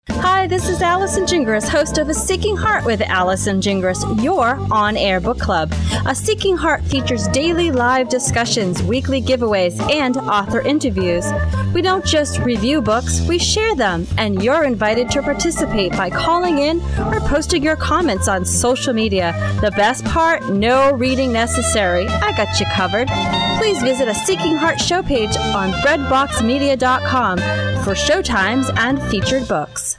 Hi, this is Allison Gingras, host of A Seeking Heart with Allison Gingras, your on-air book club. A Seeking Heart features daily live discussions, weekly giveaways, and author interviews. We don't just review books, we share them, and you're invited to participate by calling in or posting your comments on social media. The best part, no reading necessary. I got you covered. Please visit A Seeking Heart show page on breadboxmedia.com for showtimes and featured books.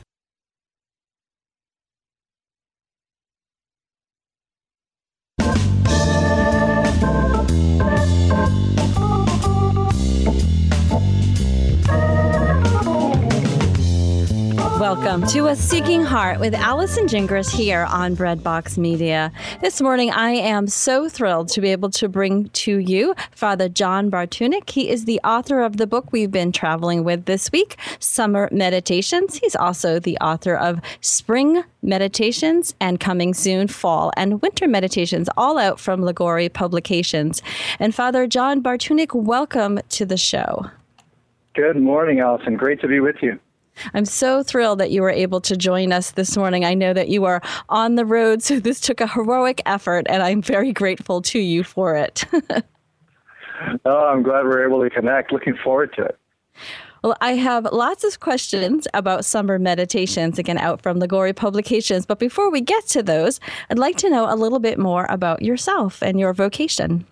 Welcome to A Seeking Heart with Allison Gingras here on Breadbox Media. This morning, I am so thrilled to be able to bring to you Father John Bartunek. He is the author of the book we've been traveling with this week, Summer Meditations. He's also the author of Spring Meditations and coming soon, Fall and Winter Meditations, all out from Liguori Publications. And Father John Bartunek, welcome to the show. Good morning, Allison. Great to be with you. I'm so thrilled that you were able to join us this morning. I know that you are on the road, so this took a heroic effort, and I'm very grateful to you for it. Oh, I'm glad we're able to connect. Looking forward to it. Well, I have lots of questions about Summer Meditations, again, out from Liguori Publications. But before we get to those, I'd like to know a little bit more about yourself and your vocation.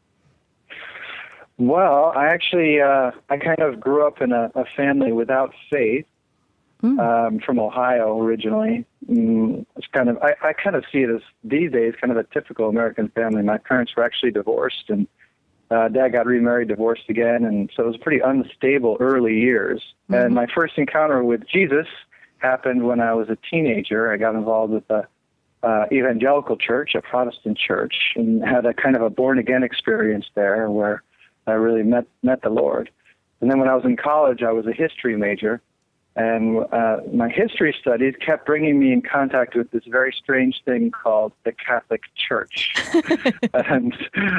Well, I actually, I kind of grew up in a family without faith. From Ohio originally. It's kind of, I kind of see it as these days kind of a typical American family. My parents were actually divorced, and Dad got remarried, divorced again, and so it was pretty unstable early years. Mm-hmm. And my first encounter with Jesus happened when I was a teenager. I got involved with a evangelical church, a Protestant church, and had a kind of a born-again experience there where I really met the Lord. And then when I was in college, I was a history major. And my history studies kept bringing me in contact with this very strange thing called the Catholic Church. and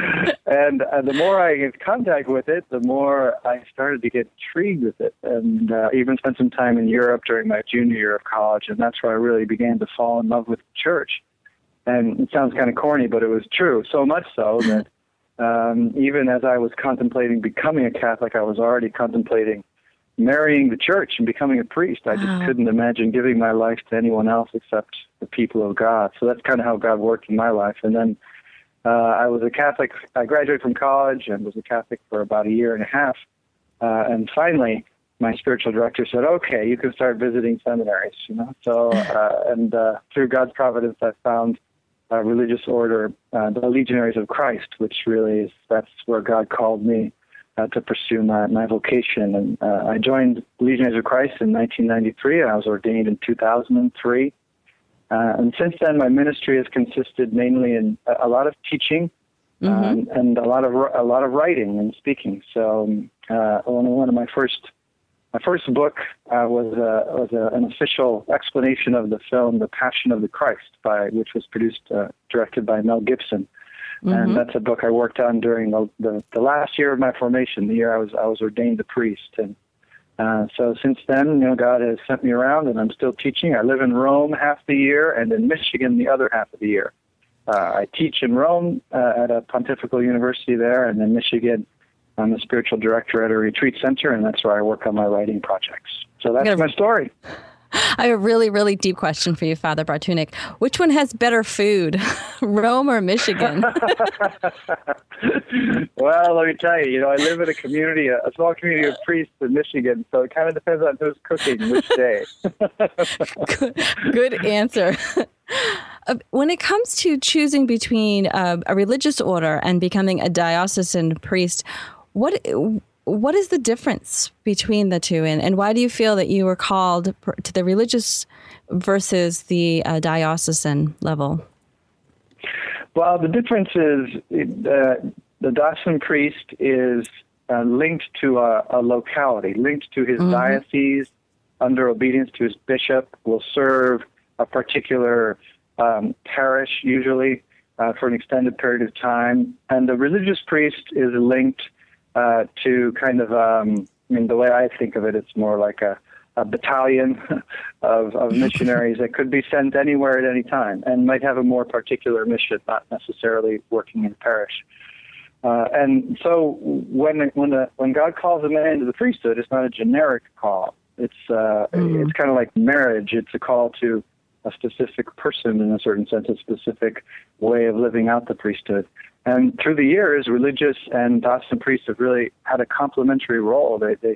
the more I get in contact with it, the more I started to get intrigued with it. And even spent some time in Europe during my junior year of college. And that's where I really began to fall in love with the church. And it sounds kind of corny, but it was true. So much so that even as I was contemplating becoming a Catholic, I was already contemplating marrying the church and becoming a priest. I just couldn't imagine giving my life to anyone else except the people of God. So that's kind of how God worked in my life. And then I was a Catholic. I graduated from college and was a Catholic for about a year and a half. And finally, my spiritual director said, okay, you can start visiting seminaries, you know. So, and through God's providence, I found a religious order, the Legionaries of Christ, which really is, that's where God called me to pursue my vocation. And I joined Legionaries of Christ in 1993, and I was ordained in 2003. And since then, my ministry has consisted mainly in a lot of teaching and a lot of writing and speaking. So one of my first book was an official explanation of the film The Passion of the Christ, which was directed by Mel Gibson. And that's a book I worked on during the last year of my formation, the year I was ordained a priest. And so since then, you know, God has sent me around, and I'm still teaching. I live in Rome half the year and in Michigan the other half of the year. I teach in Rome at a pontifical university there, and in Michigan I'm the spiritual director at a retreat center, and that's where I work on my writing projects. So that's my story. I have a really, really deep question for you, Father Bartunek. Which one has better food, Rome or Michigan? Well, let me tell you, I live in a small community of priests in Michigan, so it kind of depends on who's cooking which day. Good answer. When it comes to choosing between a religious order and becoming a diocesan priest, what is the difference between the two, and why do you feel that you were called to the religious versus the diocesan level? Well, the difference is the diocesan priest is linked to a locality, linked to his diocese, under obedience to his bishop, will serve a particular parish, usually for an extended period of time. And the religious priest is linked to kind of, the way I think of it, it's more like a a battalion of missionaries that could be sent anywhere at any time and might have a more particular mission, not necessarily working in parish. And so when God calls a man to the priesthood, it's not a generic call. It's kind of like marriage. It's a call to a specific person, in a certain sense, a specific way of living out the priesthood. And through the years, religious and diocesan priests have really had a complementary role.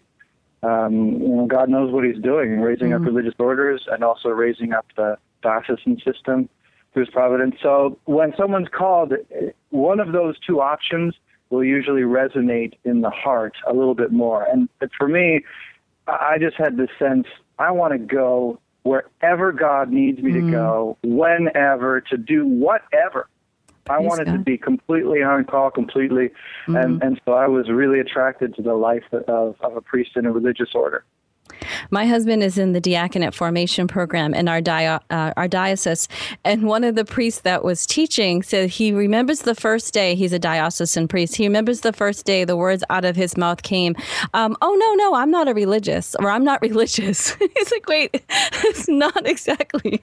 God knows what He's doing, raising up religious orders and also raising up the diocesan system through His providence. So when someone's called, one of those two options will usually resonate in the heart a little bit more. And for me, I just had this sense, I want to go wherever God needs me to go, whenever, to do whatever. I wanted to be completely on call, completely, and so I was really attracted to the life of a priest in a religious order. My husband is in the diaconate formation program in our diocese, and one of the priests that was teaching said he remembers the first day. He's a diocesan priest. He remembers the first day the words out of his mouth came, "Oh no, I'm not a religious," or "I'm not religious." He's like, "Wait, it's not exactly."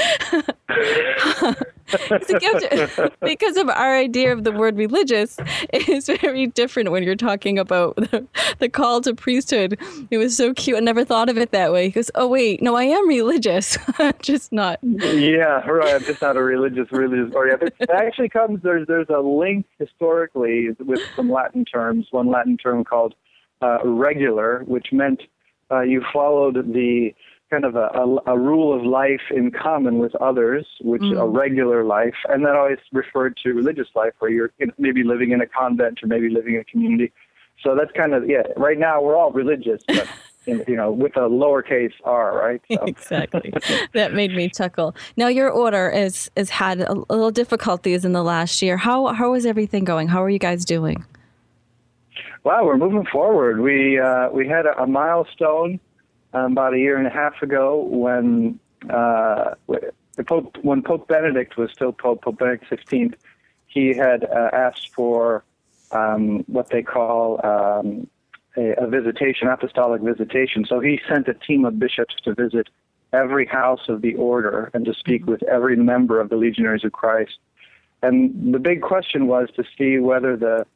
It's a gift because of our idea of the word religious is very different when you're talking about the call to priesthood. It was so cute. I never thought of it that way. He goes, "Oh wait, no, I am religious, just not." Yeah, right. I'm just not a religious oriented. It actually comes. There's a link historically with some Latin terms. One Latin term called regular, which meant you followed the kind of a rule of life in common with others, which a regular life, and that always referred to religious life, where you're maybe living in a convent or maybe living in a community. So that's kind of, right now we're all religious, but with a lowercase r, right? So. Exactly. That made me chuckle. Now your order has had a little difficulties in the last year. How is everything going? How are you guys doing? Well, we're moving forward. We had a milestone about a year and a half ago when Pope Benedict was still Pope Benedict XVI. He had asked for what they call a visitation, apostolic visitation. So he sent a team of bishops to visit every house of the order and to speak with every member of the Legionaries of Christ. And the big question was to see whether the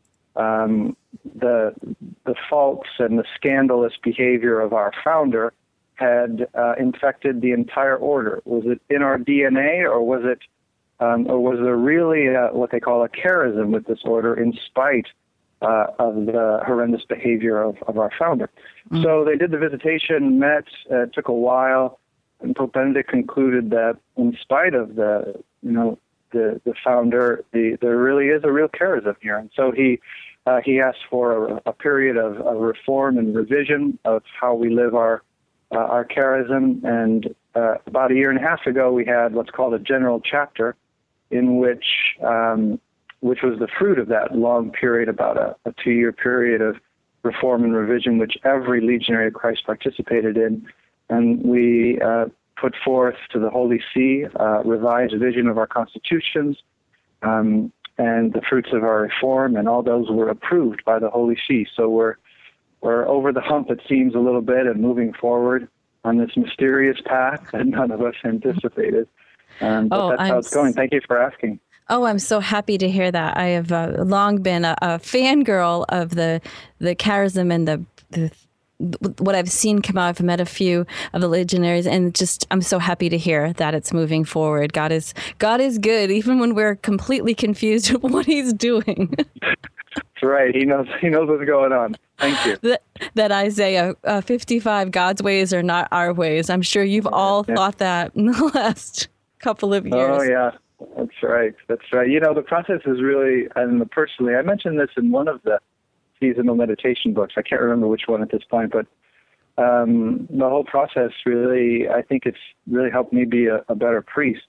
faults and the scandalous behavior of our founder had infected the entire order. Was it in our DNA, or was there really what they call a charism with this order, in spite of the horrendous behavior of our founder? So they did the visitation, met. It took a while, and Pope Benedict concluded that in spite of the founder, there really is a real charism here, and so he asked for a period of reform and revision of how we live our charism. And about a year and a half ago, we had what's called a general chapter, in which was the fruit of that long period, about a 2-year period of reform and revision, which every Legionary of Christ participated in. And we put forth to the Holy See revised vision of our constitutions, and the fruits of our reform, and all those were approved by the Holy See. So we're over the hump, it seems, a little bit, and moving forward on this mysterious path that none of us anticipated. But that's how it's going. Thank you for asking. Oh, I'm so happy to hear that. I have long been a fangirl of the charism and the what I've seen come out. I've met a few of the Legionaries, and just I'm so happy to hear that it's moving forward. God is good, even when we're completely confused with what He's doing. That's right. He knows what's going on. Thank you. That Isaiah 55, God's ways are not our ways. I'm sure you've all thought that in the last couple of years. Oh, yeah. That's right. The process is really, and personally, I mentioned this in one of the seasonal meditation books. I can't remember which one at this point, but the whole process really, I think it's really helped me be a better priest.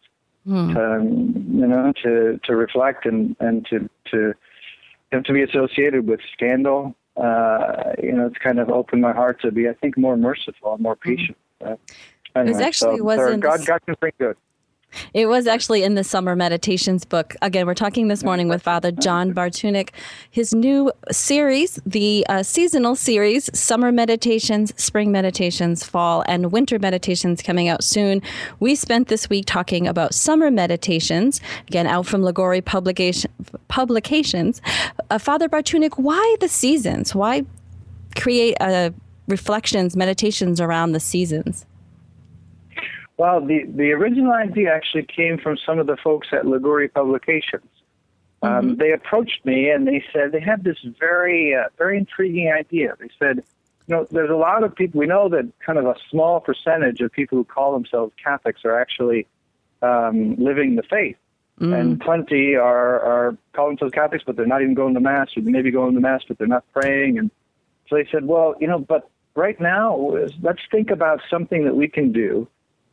To reflect and to be associated with scandal. It's kind of opened my heart to be, I think, more merciful and more patient. Anyway, God can bring good. It was actually in the Summer Meditations book. Again, we're talking this morning with Father John Bartunek. His new series, the seasonal series, Summer Meditations, Spring Meditations, Fall, and Winter Meditations coming out soon. We spent this week talking about Summer Meditations, again, out from Liguori Publications. Father Bartunek, why the seasons? Why create reflections, meditations around the seasons? Well, the original idea actually came from some of the folks at Liguori Publications. They approached me and they said they had this very intriguing idea. They said, there's a lot of people, we know that kind of a small percentage of people who call themselves Catholics are actually living the faith. And plenty are calling themselves Catholics, but they're not even going to Mass, or maybe going to Mass, but they're not praying. And so they said, well, but right now, let's think about something that we can do.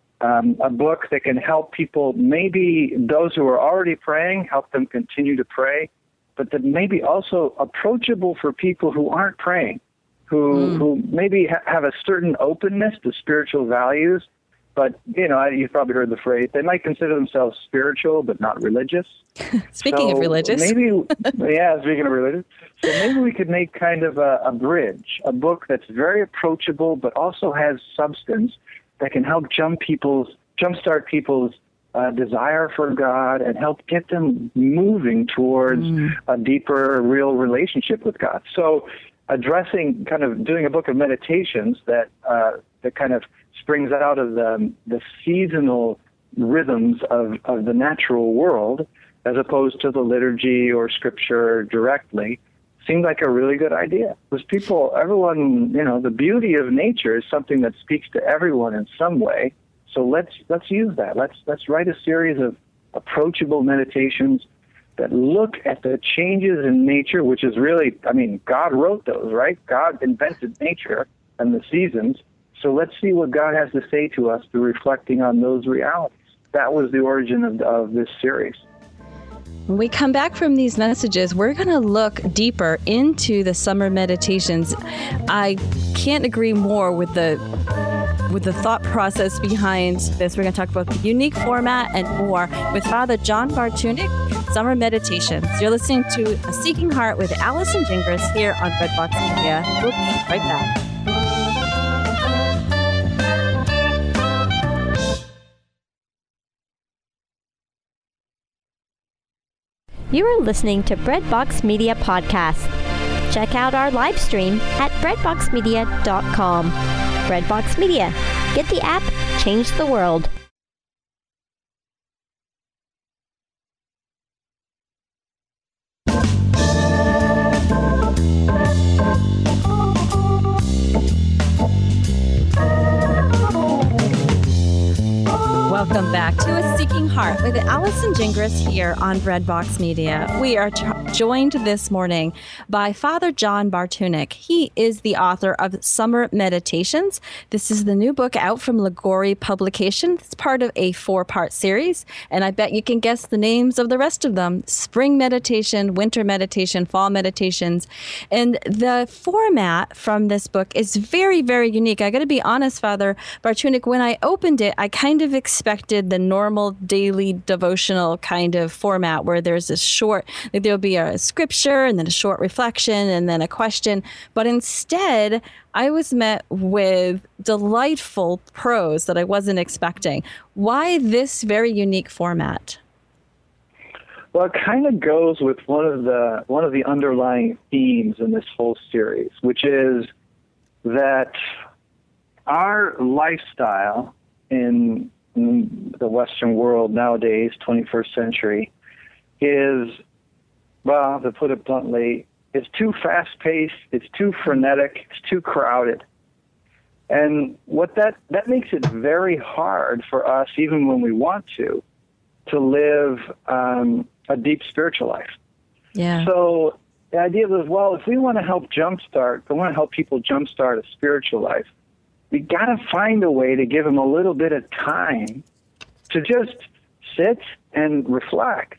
A book that can help people, maybe those who are already praying, help them continue to pray, but that maybe also approachable for people who aren't praying, who maybe have a certain openness to spiritual values, but, you've probably heard the phrase, they might consider themselves spiritual but not religious. Speaking of religious. Speaking of religious. So maybe we could make kind of a bridge, a book that's very approachable but also has substance that can help jumpstart people's desire for God and help get them moving towards a deeper, real relationship with God. So doing a book of meditations that kind of springs out of the seasonal rhythms of the natural world, as opposed to the liturgy or scripture directly, seemed like a really good idea. Because everyone, the beauty of nature is something that speaks to everyone in some way. So let's use that. Let's write a series of approachable meditations that look at the changes in nature, which is really, God wrote those, right? God invented nature and the seasons. So let's see what God has to say to us through reflecting on those realities. That was the origin of this series. When we come back from these messages, we're going to look deeper into the summer meditations. I can't agree more with the thought process behind this. We're going to talk about the unique format and more with Father John Bartunek, Summer Meditations. You're listening to A Seeking Heart with Allison Gingras here on Redbox Media. We'll be right back. You are listening to Breadbox Media Podcast. Check out our live stream at breadboxmedia.com. Breadbox Media. Get the app, change the world. Welcome back to A Seeking Heart with Allison Gingras here on Breadbox Media. We are joined this morning by Father John Bartunek. He is the author of Summer Meditations. This is the new book out from Liguori Publications. It's part of a 4-part series, and I bet you can guess the names of the rest of them. Spring Meditation, Winter Meditation, Fall Meditations. And the format from this book is very, very unique. I got to be honest, Father Bartunek, when I opened it, I kind of expected the normal daily devotional kind of format where there's a short, there'll be a scripture and then a short reflection and then a question. But instead, I was met with delightful prose that I wasn't expecting. Why this very unique format? Well, it kind of goes with one of the underlying themes in this whole series, which is that our lifestyle in the Western world nowadays, 21st century, is, well, to put it bluntly, it's too fast-paced, it's too frenetic, it's too crowded. And what that makes it very hard for us, even when we want to live a deep spiritual life. Yeah. So the idea was, well, if we want to help people jumpstart a spiritual life, we got to find a way to give them a little bit of time to just sit and reflect,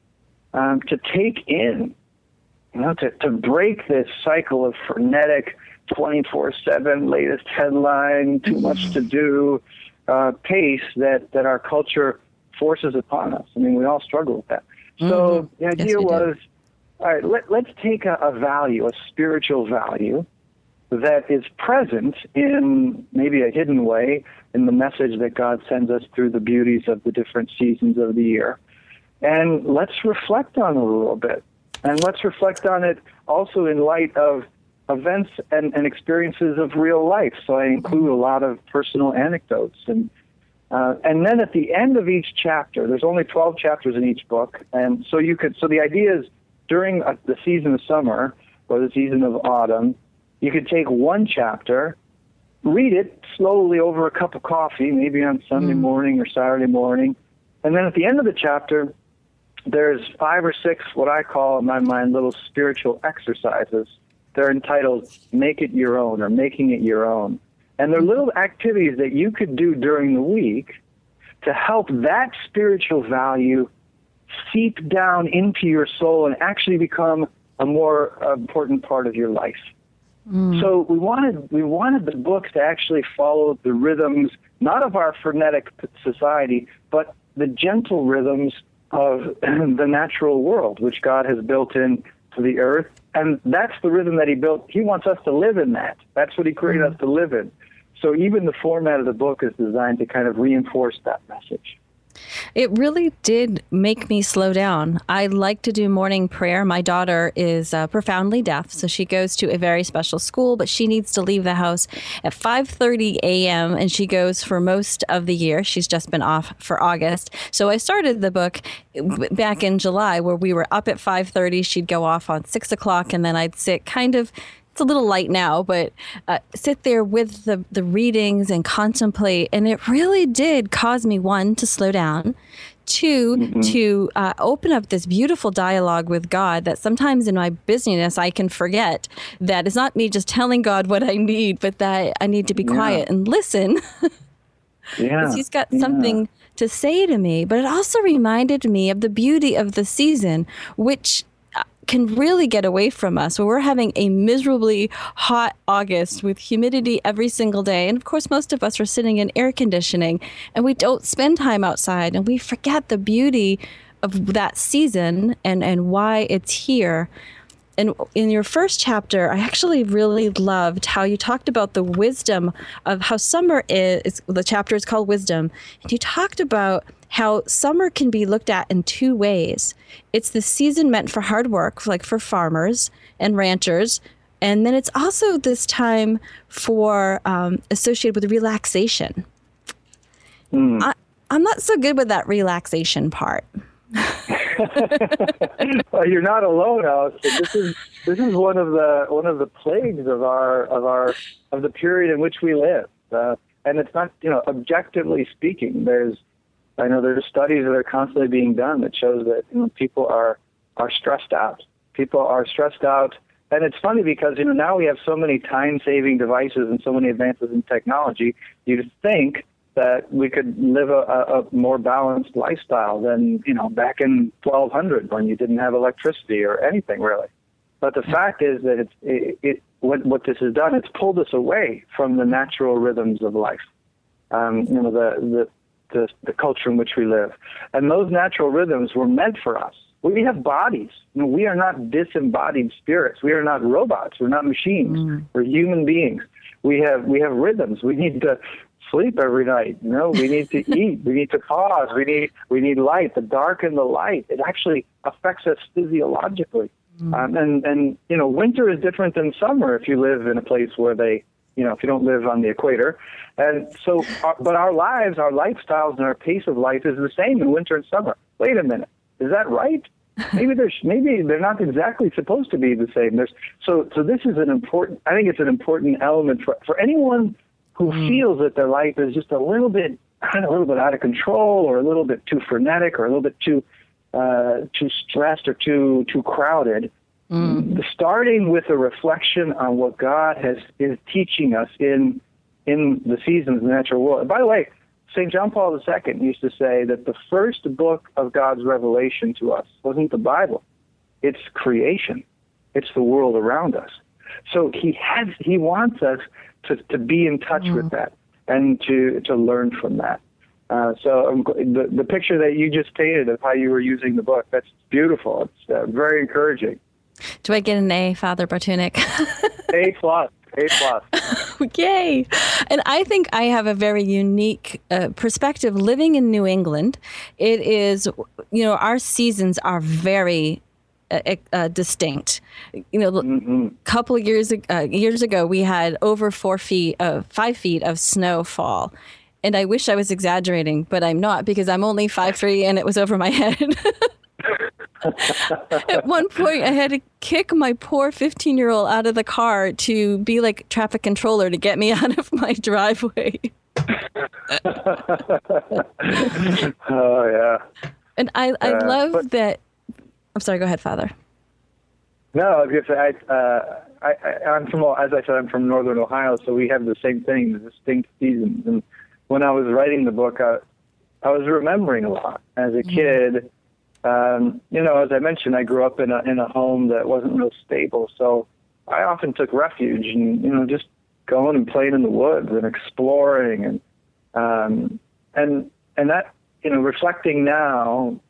to take in, to break this cycle of frenetic 24/7 latest headline, too much to do pace that our culture forces upon us. I mean, we all struggle with that. So the idea was, all right, let's take a value, a spiritual value that is present in maybe a hidden way in the message that God sends us through the beauties of the different seasons of the year. And let's reflect on it a little bit. And let's reflect on it also in light of events and experiences of real life. So I include a lot of personal anecdotes. And then at the end of each chapter, there's only 12 chapters in each book. And so the idea is during the season of summer or the season of autumn, you could take one chapter, read it slowly over a cup of coffee, maybe on Sunday morning or Saturday morning. And then at the end of the chapter, there's 5 or 6 what I call in my mind little spiritual exercises. They're entitled Make It Your Own or Making It Your Own. And they're little activities that you could do during the week to help that spiritual value seep down into your soul and actually become a more important part of your life. So we wanted the books to actually follow the rhythms, not of our frenetic society, but the gentle rhythms of the natural world, which God has built into the earth. And that's the rhythm that he built. He wants us to live in that. That's what he created us to live in. So even the format of the book is designed to kind of reinforce that message. It really did make me slow down. I like to do morning prayer. My daughter is profoundly deaf, so she goes to a very special school, but she needs to leave the house at 5:30 a.m., and she goes for most of the year. She's just been off for August. So I started the book back in July where we were up at 5:30. She'd go off on 6 o'clock, and then I'd sit kind of, it's a little light now, but sit there with the readings and contemplate. And it really did cause me, one, to slow down, two, to open up this beautiful dialogue with God that sometimes in my busyness I can forget that it's not me just telling God what I need, but that I need to be quiet and listen. Because he's got something to say to me. But it also reminded me of the beauty of the season, which can really get away from us, where we're having a miserably hot August with humidity every single day. And of course, most of us are sitting in air conditioning and we don't spend time outside, and we forget the beauty of that season and why it's here. And in your first chapter, I actually really loved how you talked about the wisdom of how summer is. The chapter is called Wisdom. And you talked about how summer can be looked at in 2 ways. It's the season meant for hard work, like for farmers and ranchers. And then it's also this time for associated with relaxation. I'm not so good with that relaxation part. Well, you're not alone, Alice. This is one of the plagues of the period in which we live, and it's not, objectively speaking. There's studies that are constantly being done that shows that people are stressed out. People are stressed out, and it's funny because now we have so many time-saving devices and so many advances in technology. You'd think that we could live a more balanced lifestyle than, back in 1200 when you didn't have electricity or anything really. But the fact is that what this has done, it's pulled us away from the natural rhythms of life, the culture in which we live. And those natural rhythms were meant for us. We have bodies. We are not disembodied spirits. We are not robots. We're not machines. We're human beings. We have rhythms. We need to sleep every night. We need to eat. We need to pause. We need light. The dark and the light. It actually affects us physiologically. And winter is different than summer if you live in a place where if you don't live on the equator. And so, but our lives, our lifestyles, and our pace of life is the same in winter and summer. Wait a minute. Is that right? Maybe they're not exactly supposed to be the same. So this is I think it's an important element for anyone who feels that their life is just a little bit out of control, or a little bit too frenetic, or a little bit too stressed, or too crowded. Starting with a reflection on what God is teaching us in the seasons of the natural world. And by the way, St. John Paul II used to say that the first book of God's revelation to us wasn't the Bible. It's creation. It's the world around us. So he wants us to be in touch with that and to learn from that. So the picture that you just painted of how you were using the book, that's beautiful. It's very encouraging. Do I get an A, Father Bartunek? A+. Yay. And I think I have a very unique perspective living in New England. It is, our seasons are very distinct. Couple of years ago, we had over 5 feet of snowfall. And I wish I was exaggerating, but I'm not, because I'm only 5'3" and it was over my head. At one point, I had to kick my poor 15-year-old out of the car to be like traffic controller to get me out of my driveway. Oh, yeah. And I love that. I'm sorry, go ahead, Father. No, I was going to say, I'm from Northern Ohio, so we have the same thing, the distinct seasons. And when I was writing the book, I was remembering a lot. As a kid, as I mentioned, I grew up in a home that wasn't real stable, so I often took refuge and just going and playing in the woods and exploring and that reflecting now,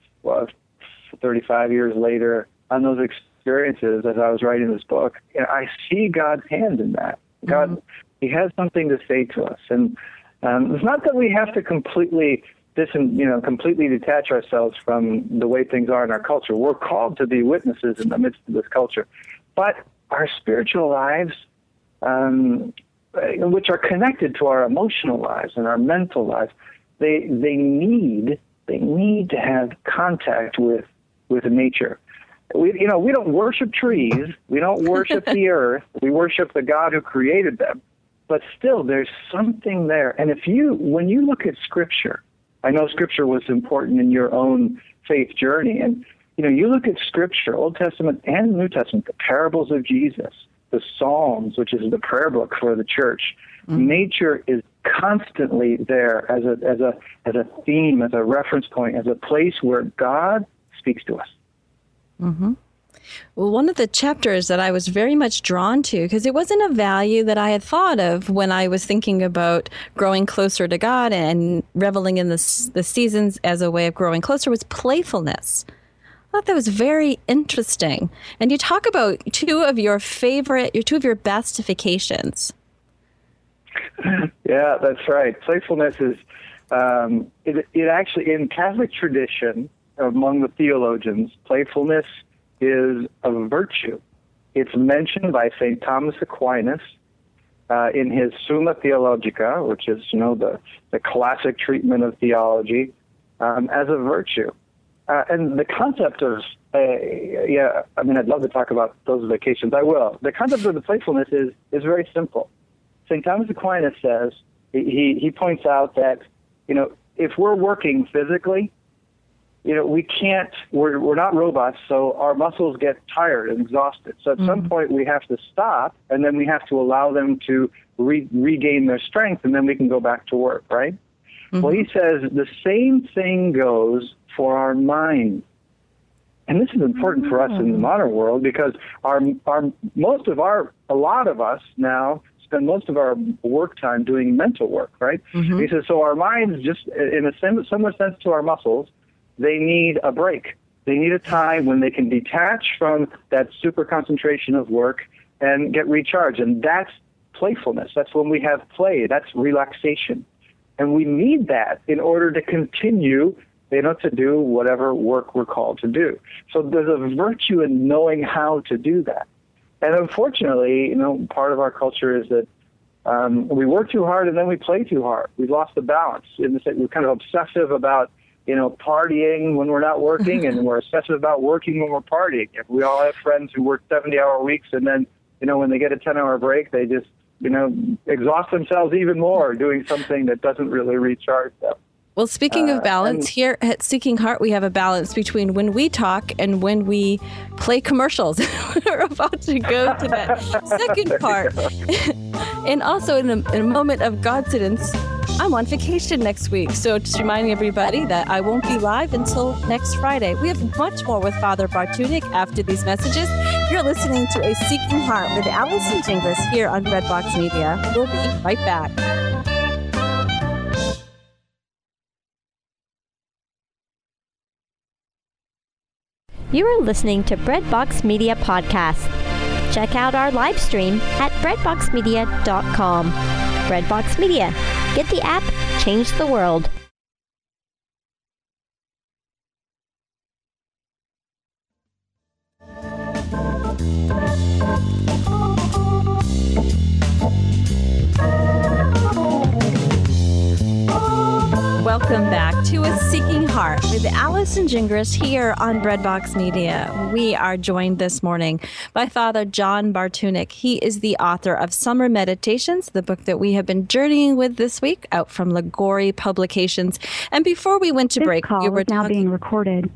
35 years later on those experiences as I was writing this book, I see God's hand in that. God, He has something to say to us, and it's not that we have to completely detach ourselves from the way things are in our culture. We're called to be witnesses in the midst of this culture. But our spiritual lives, which are connected to our emotional lives and our mental lives, they need to have contact with nature. We don't worship trees. We don't worship the earth. We worship the God who created them. But still, there's something there. And when you look at Scripture, I know Scripture was important in your own faith journey. And, you look at Scripture, Old Testament and New Testament, the parables of Jesus, the Psalms, which is the prayer book for the church. Nature is constantly there as a theme, as a reference point, as a place where God speaks to us. Mm-hmm. Well, one of the chapters that I was very much drawn to, because it wasn't a value that I had thought of when I was thinking about growing closer to God and reveling in the seasons as a way of growing closer, was playfulness. I thought that was very interesting. And you talk about two of your best vacations. Yeah, that's right. Playfulness is, it actually, in Catholic tradition, among the theologians, playfulness is a virtue. It's mentioned by St. Thomas Aquinas in his Summa Theologica, which is, the classic treatment of theology, as a virtue. And the concept of, I'd love to talk about those vacations. I will. The concept of the playfulness is very simple. St. Thomas Aquinas says, he points out that, if we're working physically, we can't, we're not robots, so our muscles get tired and exhausted. So at some point we have to stop, and then we have to allow them to regain their strength, and then we can go back to work, right? Mm-hmm. Well, he says the same thing goes for our mind. And this is important for us in the modern world, because a lot of us now spend most of our work time doing mental work, right? Mm-hmm. He says, so our minds, just in a similar sense to our muscles, they need a break. They need a time when they can detach from that super concentration of work and get recharged. And that's playfulness. That's when we have play. That's relaxation. And we need that in order to continue, to do whatever work we're called to do. So there's a virtue in knowing how to do that. And unfortunately, part of our culture is that we work too hard and then we play too hard. We've lost the balance. We're kind of obsessive about partying when we're not working, and we're obsessive about working when we're partying. We all have friends who work 70-hour weeks, and then, when they get a 10-hour break, they just, exhaust themselves even more doing something that doesn't really recharge them. Well, speaking of balance, here at Seeking Heart, we have a balance between when we talk and when we play commercials. We're about to go to that second part. And also in a moment of Godsidence, I'm on vacation next week. So just reminding everybody that I won't be live until next Friday. We have much more with Father Bartunek after these messages. You're listening to A Seeking Heart with Allison Gingras here on Redbox Media. We'll be right back. You are listening to Breadbox Media Podcast. Check out our live stream at breadboxmedia.com. Breadbox Media. Get the app, change the world. Welcome back to A Seeking Heart with Allison Gingras here on Breadbox Media. We are joined this morning by Father John Bartunek. He is the author of Summer Meditations, the book that we have been journeying with this week, out from Liguori Publications. And before we went to break, we were now being recorded.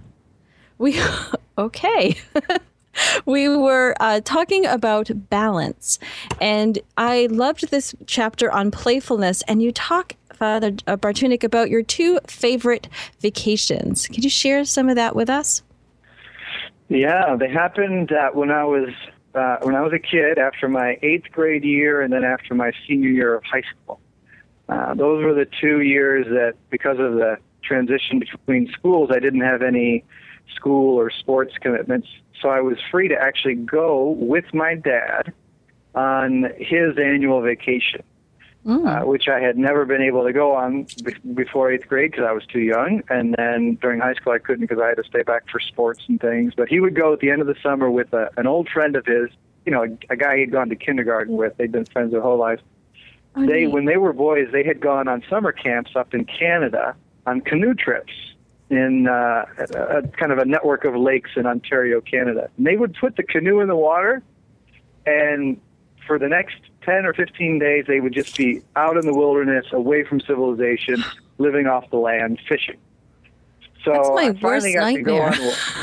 Okay. We were talking about balance, and I loved this chapter on playfulness, and you talk, Father Bartunek, about your two favorite vacations. Can you share some of that with us? Yeah, they happened when I was a kid, after my 8th grade year and then after my senior year of high school. Those were the 2 years that, because of the transition between schools, I didn't have any school or sports commitments. So I was free to actually go with my dad on his annual vacation, which I had never been able to go on before 8th grade because I was too young. And then during high school, I couldn't because I had to stay back for sports and things. But he would go at the end of the summer with an old friend of his, a guy he'd gone to kindergarten with. They'd been friends their whole life. When they were boys, they had gone on summer camps up in Canada on canoe trips in a kind of a network of lakes in Ontario, Canada. And they would put the canoe in the water, and for the next 10 or 15 days, they would just be out in the wilderness, away from civilization, living off the land, fishing. So that's my worst nightmare.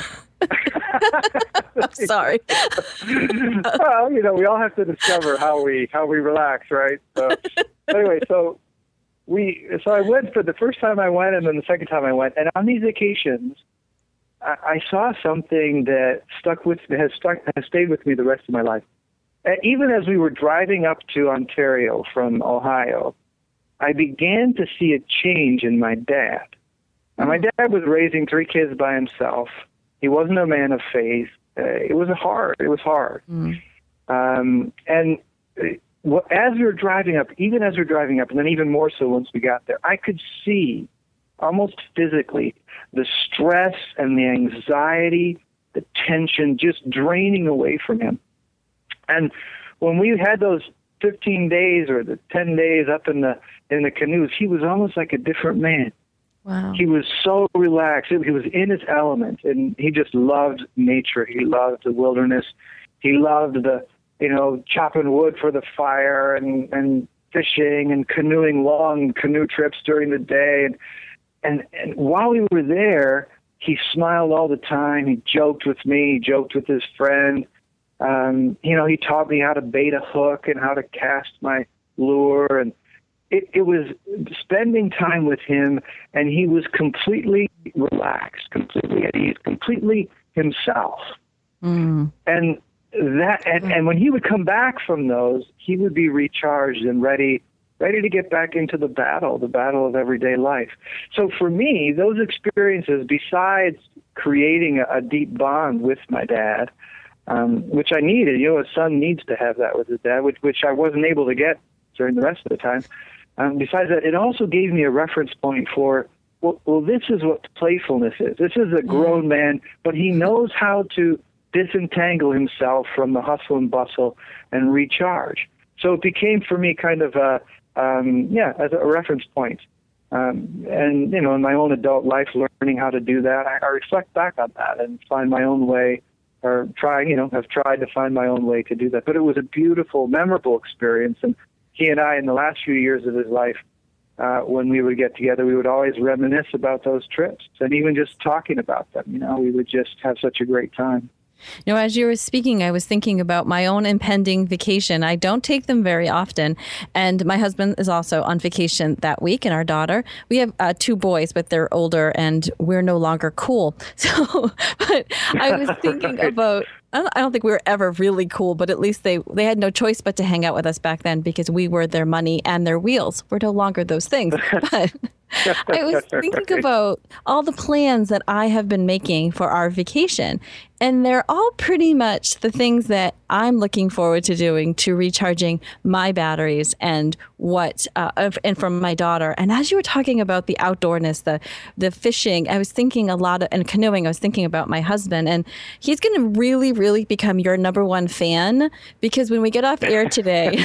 I'm sorry. Well, we all have to discover how we relax, right? So anyway, So I went for the first time I went, and then the second time I went. And on these occasions, I saw something that has stayed with me the rest of my life. Even as we were driving up to Ontario from Ohio, I began to see a change in my dad. Now, my dad was raising 3 kids by himself. He wasn't a man of faith. It was hard. As we were driving up, and then even more so once we got there, I could see almost physically the stress and the anxiety, the tension just draining away from him. And when we had those 15 days or the 10 days up in the canoes, he was almost like a different man. Wow. He was so relaxed. He was in his element, and he just loved nature. He loved the wilderness. He loved the chopping wood for the fire and fishing and canoeing long canoe trips during the day. And while we were there, he smiled all the time. He joked with me. He joked with his friend. He taught me how to bait a hook and how to cast my lure. And it was spending time with him, and he was completely relaxed, completely at ease, completely himself. And when he would come back from those, he would be recharged and ready to get back into the battle of everyday life. So for me, those experiences, besides creating a deep bond with my dad, which I needed, a son needs to have that with his dad, which I wasn't able to get during the rest of the time. Besides that, it also gave me a reference point for, well, this is what playfulness is. This is a grown man, but he knows how to disentangle himself from the hustle and bustle and recharge. So it became for me kind of as a reference point. In my own adult life, learning how to do that, I reflect back on that and find my own way, or have tried to find my own way to do that. But it was a beautiful, memorable experience. And he and I, in the last few years of his life, when we would get together, we would always reminisce about those trips. And even just talking about them, we would just have such a great time. As you were speaking, I was thinking about my own impending vacation. I don't take them very often. And my husband is also on vacation that week, and our daughter. We have 2 boys, but they're older, and we're no longer cool. So, but I was thinking about, I don't think we were ever really cool, but at least they had no choice but to hang out with us back then because we were their money and their wheels. We're no longer those things. But I was thinking about all the plans that I have been making for our vacation, and they're all pretty much the things that I'm looking forward to doing to recharging my batteries and and from my daughter. And as you were talking about the outdoorness, the fishing, I was thinking and canoeing, I was thinking about my husband, and he's going to really, really become your number one fan, because when we get off air today,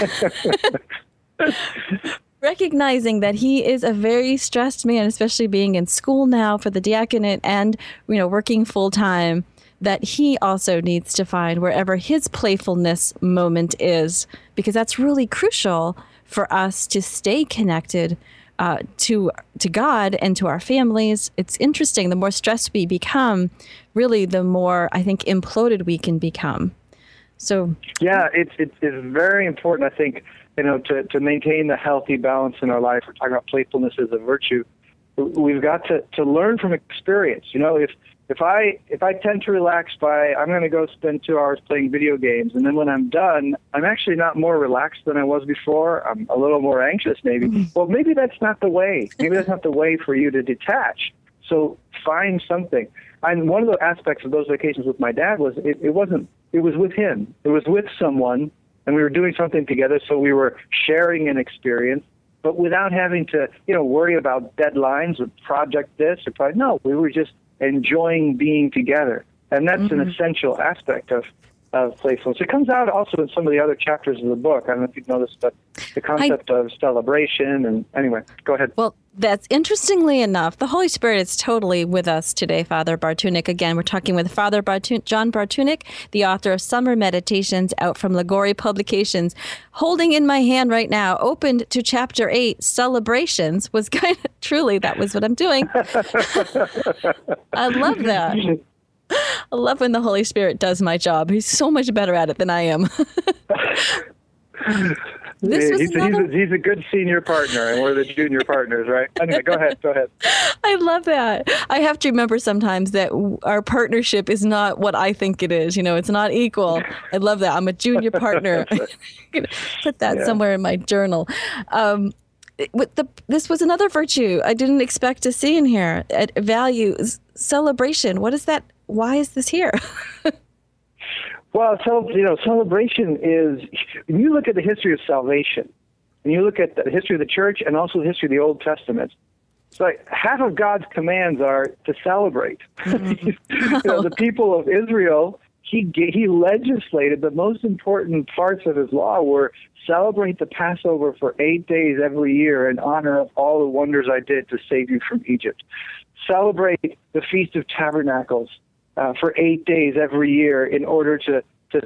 recognizing that he is a very stressed man, especially being in school now for the diaconate and, working full time, that he also needs to find wherever his playfulness moment is, because that's really crucial for us to stay connected to God and to our families. It's interesting. The more stressed we become, really, the more, I think, imploded we can become. So yeah, it's very important, I think, to maintain the healthy balance in our life. We're talking about playfulness as a virtue. We've got to learn from experience. If I tend to relax I'm going to go spend 2 hours playing video games, and then when I'm done, I'm actually not more relaxed than I was before. I'm a little more anxious, maybe. Mm-hmm. Well, maybe that's not the way. Maybe that's not the way for you to detach. So find something. And one of the aspects of those vacations with my dad was it was with him. It was with someone, and we were doing something together, so we were sharing an experience, but without having to, worry about deadlines or project this or project. No, we were just enjoying being together. And that's an essential aspect of playfulness. It comes out also in some of the other chapters of the book. I don't know if you've noticed, but the concept of celebration. And anyway, go ahead. Well, that's interestingly enough, the Holy Spirit is totally with us today, Father Bartunek. Again, we're talking with Father John Bartunek, the author of Summer Meditations, out from Liguori Publications. Holding in my hand right now, opened to Chapter 8, Celebrations, was kind of, truly, that was what I'm doing. I love that. I love when the Holy Spirit does my job. He's so much better at it than I am. He's a good senior partner, and we're the junior partners, right? Anyway, go ahead. I love that. I have to remember sometimes that our partnership is not what I think it is. It's not equal. I love that. I'm a junior partner. Put that somewhere in my journal. This was another virtue I didn't expect to see in here. Values, celebration. What is that? Why is this here? Well, celebration is, when you look at the history of salvation, and you look at the history of the church and also the history of the Old Testament, it's like half of God's commands are to celebrate. The people of Israel, he legislated the most important parts of his law were celebrate the Passover for 8 days every year in honor of all the wonders I did to save you from Egypt. Celebrate the Feast of Tabernacles for 8 days every year in order to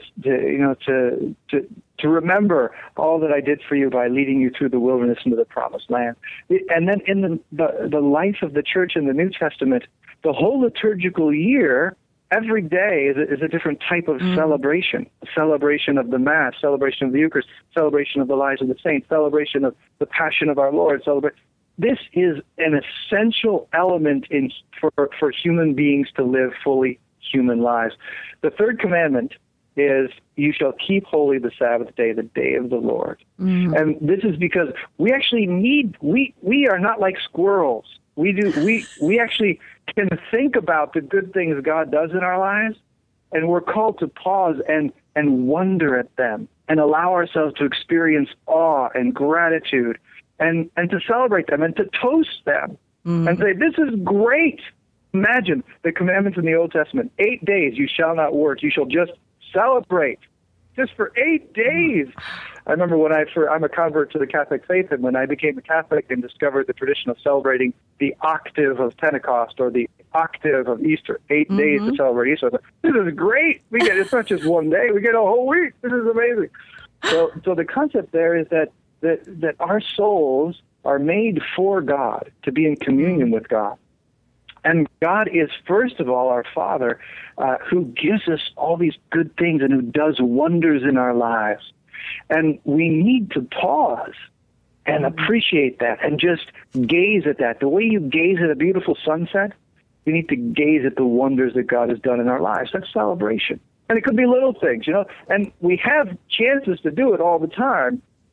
remember all that I did for you by leading you through the wilderness into the promised land. And then in the life of the church in the New Testament, the whole liturgical year, every day is a different type of celebration. Celebration of the Mass, celebration of the Eucharist, celebration of the lives of the saints, celebration of the Passion of our Lord. This is an essential element for human beings to live fully human lives. The third commandment is, you shall keep holy the Sabbath day, the day of the Lord. And this is because we actually we are not like squirrels. We actually can think about the good things God does in our lives, and we're called to pause and wonder at them and allow ourselves to experience awe and gratitude and to celebrate them and to toast them and say, this is great. Imagine the commandments in the Old Testament. 8 days you shall not work. You shall just celebrate. Just for 8 days. I remember when I'm a convert to the Catholic faith, and when I became a Catholic and discovered the tradition of celebrating the octave of Pentecost or the octave of Easter, 8 days to celebrate Easter. This is great. It's not just 1 day. We get a whole week. This is amazing. So the concept there is that our souls are made for God, to be in communion with God. And God is, first of all, our Father, who gives us all these good things and who does wonders in our lives. And we need to pause and appreciate that and just gaze at that. The way you gaze at a beautiful sunset, you need to gaze at the wonders that God has done in our lives. That's celebration. And it could be little things, and we have chances to do it all the time.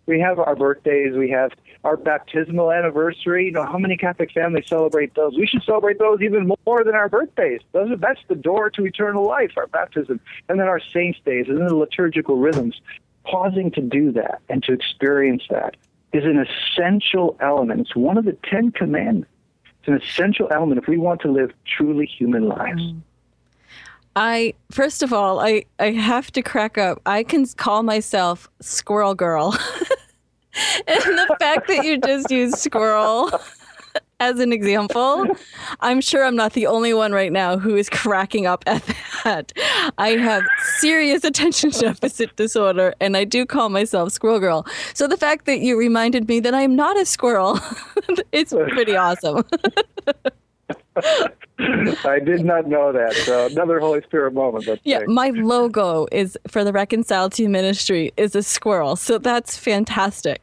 We have our birthdays. We have our baptismal anniversary. How many Catholic families celebrate those? We should celebrate those even more than our birthdays. That's the door to eternal life, our baptism. And then our saints' days, and then the liturgical rhythms. Pausing to do that and to experience that is an essential element. It's one of the 10 commandments. It's an essential element if we want to live truly human lives. First of all, I have to crack up. I can call myself Squirrel Girl. And the fact that you just used squirrel as an example, I'm sure I'm not the only one right now who is cracking up at that. I have serious attention deficit disorder, and I do call myself Squirrel Girl. So the fact that you reminded me that I'm not a squirrel, it's pretty awesome. I did not know that. So another Holy Spirit moment. Yeah, my logo is for the Reconciled to Ministry is a squirrel. So that's fantastic.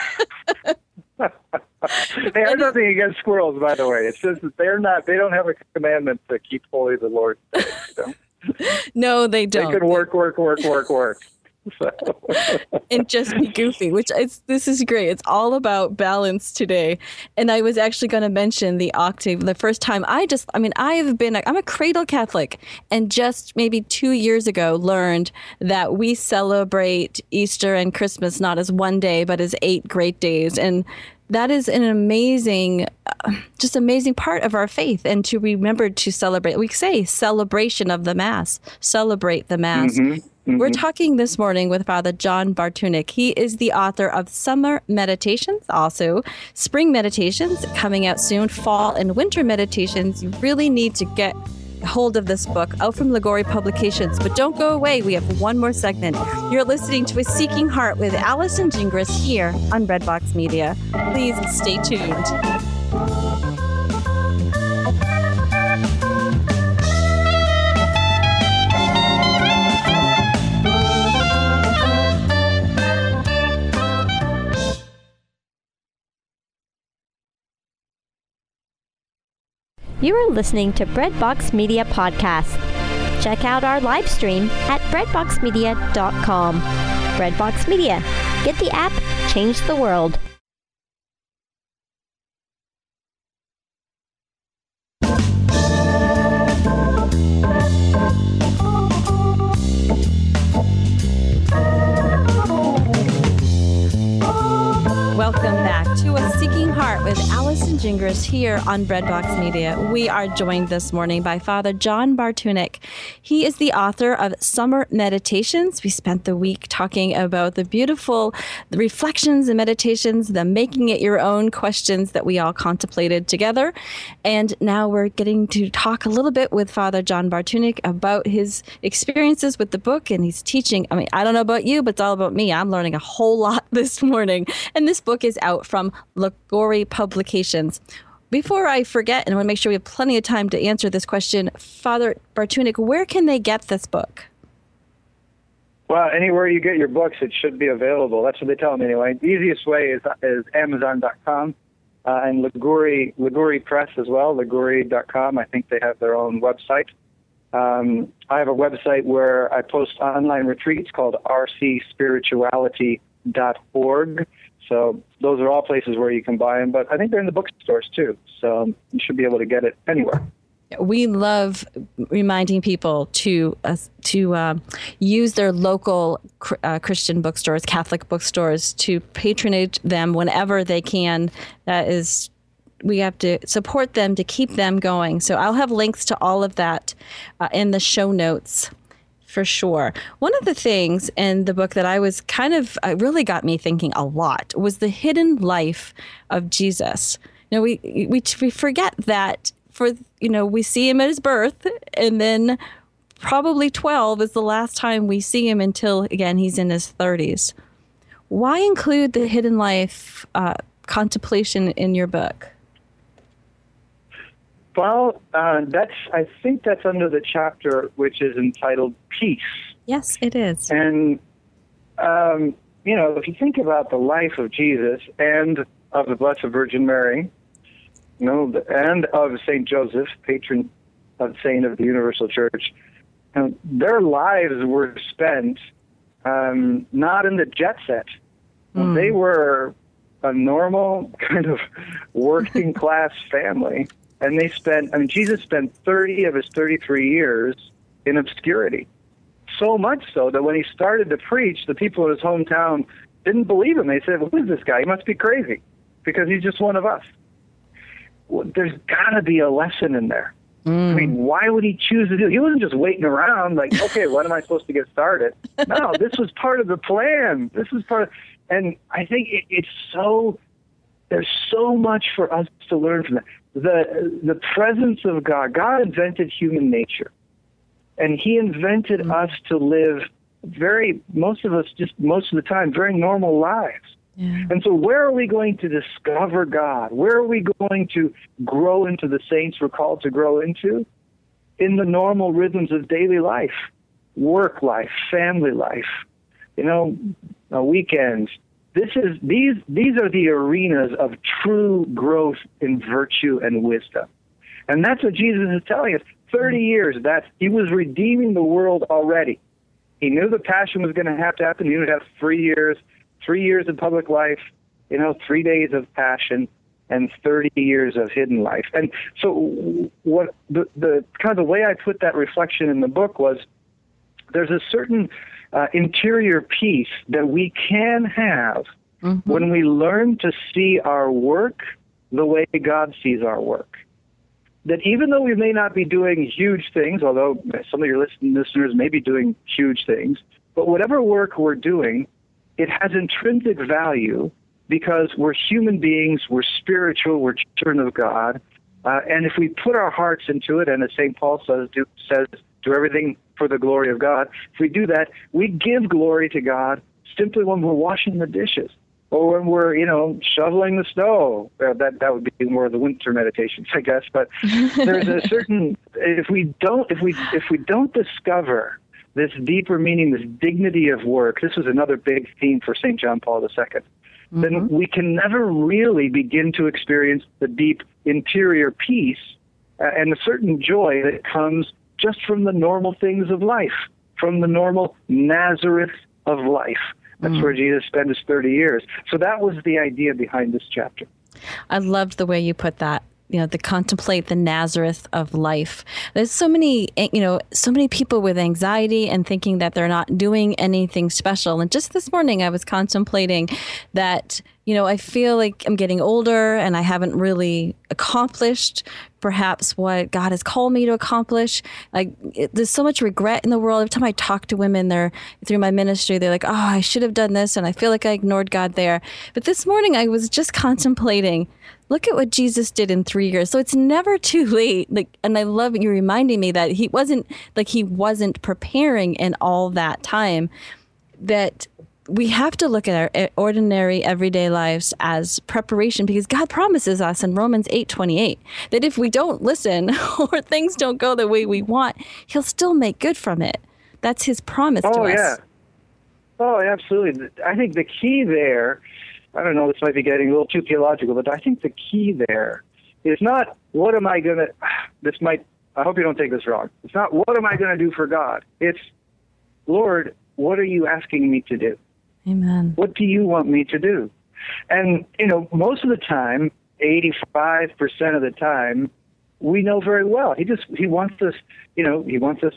Hey, I have nothing against squirrels, by the way. It's just that they don't have a commandment to keep holy the Lord's Day. No, they don't. They can work. So. And just be goofy, this is great. It's all about balance today. And I was actually going to mention the octave. The first time I'm a cradle Catholic, and just maybe 2 years ago learned that we celebrate Easter and Christmas not as one day, but as 8 great days. And that is an amazing part of our faith. And to remember to celebrate, we say celebration of the Mass, celebrate the Mass. Mm-hmm. Mm-hmm. We're talking this morning with Father John Bartunek. He is the author of Summer Meditations, also Spring Meditations coming out soon, Fall and Winter Meditations. You really need to get hold of this book, out from Liguori Publications. But don't go away. We have one more segment. You're listening to A Seeking Heart with Allison Gingras here on Redbox Media. Please stay tuned. You are listening to Breadbox Media Podcast. Check out our live stream at breadboxmedia.com. Breadbox Media. Get the app, change the world. Welcome back to A Seeking Heart with Allison Gingras here on Breadbox Media. We are joined this morning by Father John Bartunek. He is the author of Summer Meditations. We spent the week talking about the beautiful reflections and meditations, the making it your own questions that we all contemplated together. And now we're getting to talk a little bit with Father John Bartunek about his experiences with the book and his teaching. I mean, I don't know about you, but it's all about me. I'm learning a whole lot this morning. And this book is out from Liguori Publications. Before I forget, and I want to make sure we have plenty of time to answer this question, Father Bartunek, where can they get this book? Well, anywhere you get your books, it should be available. That's what they tell me anyway. The easiest way is Amazon.com and Liguori Press as well, Liguori.com. I think they have their own website. I have a website where I post online retreats called rcspirituality.org. So those are all places where you can buy them, but I think they're in the bookstores too. So you should be able to get it anywhere. We love reminding people to use their local Christian bookstores, Catholic bookstores, to patronage them whenever they can. We have to support them to keep them going. So I'll have links to all of that in the show notes. For sure. One of the things in the book that really got me thinking a lot was the hidden life of Jesus. We forget that we see him at his birth, and then probably 12 is the last time we see him until, again, he's in his 30s. Why include the hidden life contemplation in your book? Well, I think that's under the chapter which is entitled Peace. Yes, it is. And, if you think about the life of Jesus and of the Blessed Virgin Mary, and of St. Joseph, patron saint of the Universal Church, their lives were spent not in the jet set, They were a normal kind of working class family. And they Jesus spent 30 of his 33 years in obscurity. So much so that when he started to preach, the people in his hometown didn't believe him. They said, "Who is this guy? He must be crazy because he's just one of us." Well, there's got to be a lesson in there. I mean, why would he choose to do it? He wasn't just waiting around like, okay, when am I supposed to get started? No, this was part of the plan. This was part of, and I think there's so much for us to learn from that. The presence of God. God invented human nature, and he invented us to live most of the time, very normal lives. Yeah. And so where are we going to discover God? Where are we going to grow into the saints we're called to grow into? In the normal rhythms of daily life, work life, family life, weekends. These are the arenas of true growth in virtue and wisdom. And that's what Jesus is telling us. 30 years, he was redeeming the world already. He knew the passion was going to have to happen. He would have 3 years in public life, 3 days of passion, and 30 years of hidden life. And so what the kind of the way I put that reflection in the book was, there's a certain interior peace that we can have when we learn to see our work the way God sees our work. That even though we may not be doing huge things, although some of your listeners may be doing huge things, but whatever work we're doing, it has intrinsic value because we're human beings, we're spiritual, we're children of God, and if we put our hearts into it, and as St. Paul says, do everything for the glory of God. If we do that, we give glory to God simply when we're washing the dishes or when we're, shoveling the snow. That would be more of the winter meditations, I guess. But there's a certain if we don't discover this deeper meaning, this dignity of work. This was another big theme for St. John Paul II. Then we can never really begin to experience the deep interior peace and a certain joy that comes just from the normal things of life, from the normal Nazareth of life. That's where Jesus spent his 30 years. So that was the idea behind this chapter. I loved the way you put that. To contemplate the Nazareth of life. There's so many people with anxiety and thinking that they're not doing anything special. And just this morning, I was contemplating that, I feel like I'm getting older and I haven't really accomplished perhaps what God has called me to accomplish. There's so much regret in the world. Every time I talk to women, through my ministry, they're like, oh, I should have done this. And I feel like I ignored God there. But this morning, I was just contemplating, look at what Jesus did in 3 years. So it's never too late. And I love you reminding me that he wasn't preparing in all that time, that we have to look at our ordinary everyday lives as preparation, because God promises us in Romans 8:28 that if we don't listen or things don't go the way we want, he'll still make good from it. That's his promise to us. Oh, yeah. Oh, absolutely. I think the key there, I don't know, this might be getting a little too theological, but I think the key there is not what am I going to, I hope you don't take this wrong. It's not what am I going to do for God. It's, Lord, what are you asking me to do? Amen. What do you want me to do? And, most of the time, 85% of the time, we know very well. He wants us, he wants us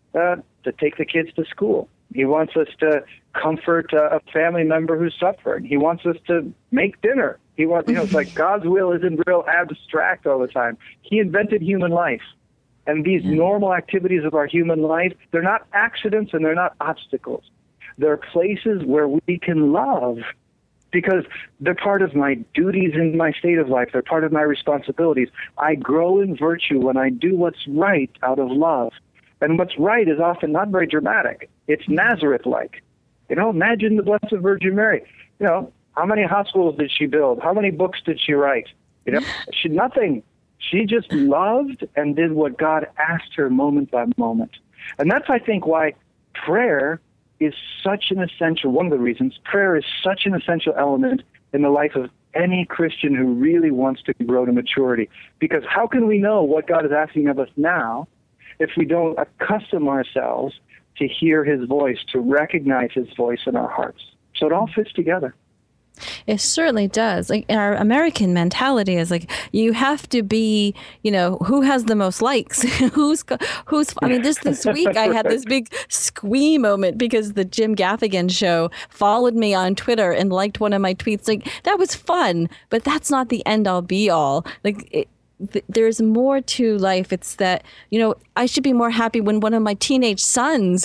to take the kids to school. He wants us to comfort a family member who's suffering. He wants us to make dinner. He wants, it's like God's will isn't real abstract all the time. He invented human life. And these normal activities of our human life, they're not accidents and they're not obstacles. They're places where we can love because they're part of my duties in my state of life. They're part of my responsibilities. I grow in virtue when I do what's right out of love. And what's right is often not very dramatic. It's Nazareth-like. Imagine the Blessed Virgin Mary. How many hospitals did she build? How many books did she write? Nothing. She just loved and did what God asked her moment by moment. And that's, I think, why prayer is such an essential, one of the reasons prayer is such an essential element in the life of any Christian who really wants to grow to maturity. Because how can we know what God is asking of us now if we don't accustom ourselves to hear his voice, to recognize his voice in our hearts? So it all fits together. It certainly does. Like our American mentality is like, you have to be, who has the most likes? who's, I mean, just this week I had this big squee moment because the Jim Gaffigan show followed me on Twitter and liked one of my tweets. Like, that was fun, but that's not the end all be all. Like, there's more to life. It's that, I should be more happy when one of my teenage sons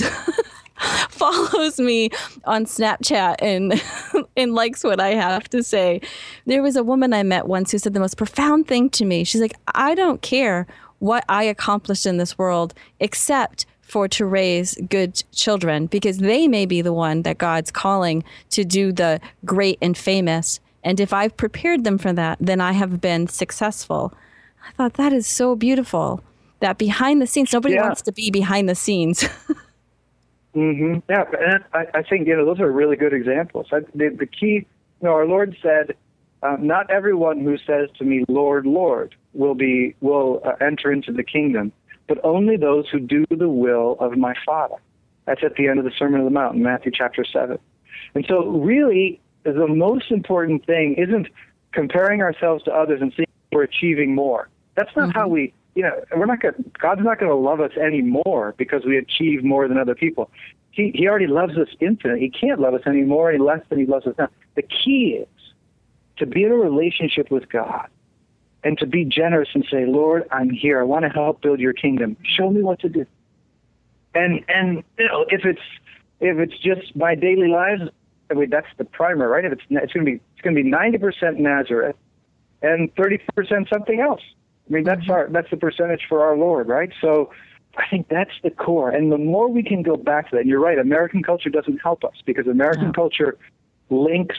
follows me on Snapchat and likes what I have to say. There was a woman I met once who said the most profound thing to me. She's like, I don't care what I accomplished in this world except for to raise good children, because they may be the one that God's calling to do the great and famous. And if I've prepared them for that, then I have been successful. I thought that is so beautiful, that behind the scenes, nobody wants to be behind the scenes. Mm-hmm. Yeah, and I think those are really good examples. The key, our Lord said, "Not everyone who says to me, Lord, Lord, will enter into the kingdom, but only those who do the will of my Father." That's at the end of the Sermon on the Mount in Matthew chapter 7. And so, really, the most important thing isn't comparing ourselves to others and seeing we're achieving more. That's not how we. God's not going to love us any more because we achieve more than other people. He already loves us infinite. He can't love us any more, any less than he loves us now. The key is to be in a relationship with God and to be generous and say, Lord, I'm here. I want to help build your kingdom. Show me what to do. And if it's just my daily lives, I mean, that's the primer, right? If it's going to be 90% Nazareth and 30% something else. I mean, that's the percentage for our Lord, right? So I think that's the core. And the more we can go back to that, and you're right, American culture doesn't help us because American culture links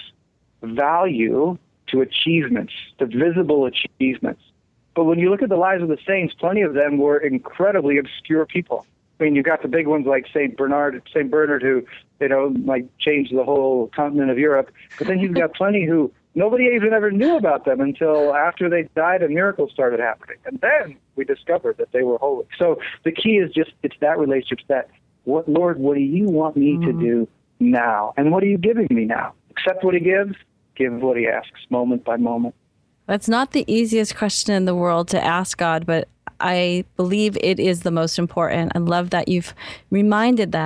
value to achievements, to visible achievements. But when you look at the lives of the saints, plenty of them were incredibly obscure people. I mean, you've got the big ones like St. Bernard, who, changed the whole continent of Europe. But then you've got plenty who nobody even ever knew about them until after they died and miracles started happening. And then we discovered that they were holy. So the key is it's that relationship, Lord, what do you want me to do now? And what are you giving me now? Accept what he gives, give what he asks, moment by moment. That's not the easiest question in the world to ask God, but I believe it is the most important. I love that you've reminded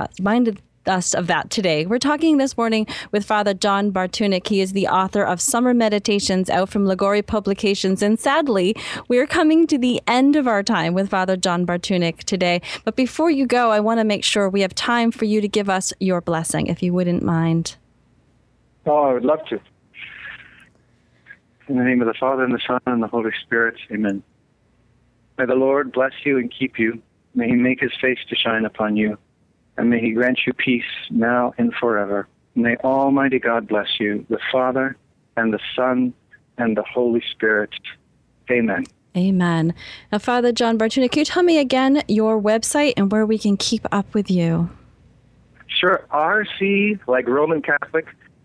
us of that today. We're talking this morning with Father John Bartunek. He is the author of Summer Meditations, out from Liguori Publications. And sadly, we're coming to the end of our time with Father John Bartunek today. But before you go, I want to make sure we have time for you to give us your blessing, if you wouldn't mind. Oh, I would love to. In the name of the Father, and the Son, and the Holy Spirit, amen. May the Lord bless you and keep you. May he make his face to shine upon you. And may he grant you peace now and forever. May Almighty God bless you, the Father, and the Son, and the Holy Spirit. Amen. Amen. Now, Father John Bartunek, can you tell me again your website and where we can keep up with you? Sure. RC, like Roman Catholic,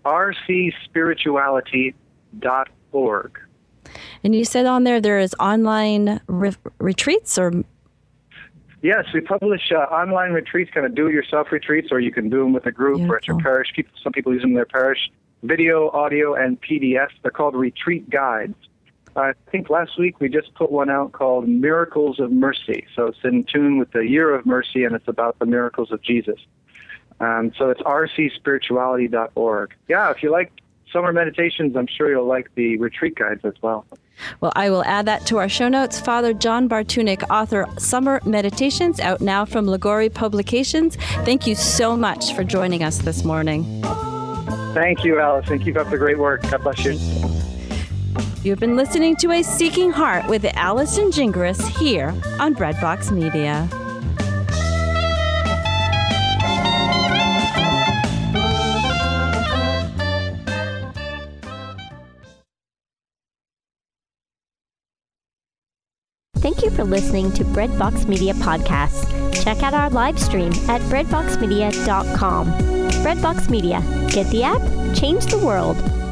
rcspirituality.org. And you said on there is online retreats or... Yes, we publish online retreats, kind of do-it-yourself retreats, or you can do them with a group or at your parish. Some people use them in their parish. Video, audio, and PDF. They're called retreat guides. I think last week we just put one out called Miracles of Mercy. So it's in tune with the Year of Mercy, and it's about the miracles of Jesus. So it's rcspirituality.org. Yeah, if you like summer meditations, I'm sure you'll like the retreat guides as well. Well, I will add that to our show notes. Father John Bartunek, author Summer Meditations, out now from Liguori Publications. Thank you so much for joining us this morning. Thank you, Allison. Keep up the great work. God bless you. You've been listening to A Seeking Heart with Allison Gingras here on Breadbox Media. Thank you for listening to Breadbox Media Podcasts. Check out our live stream at breadboxmedia.com. Breadbox Media. Get the app, change the world.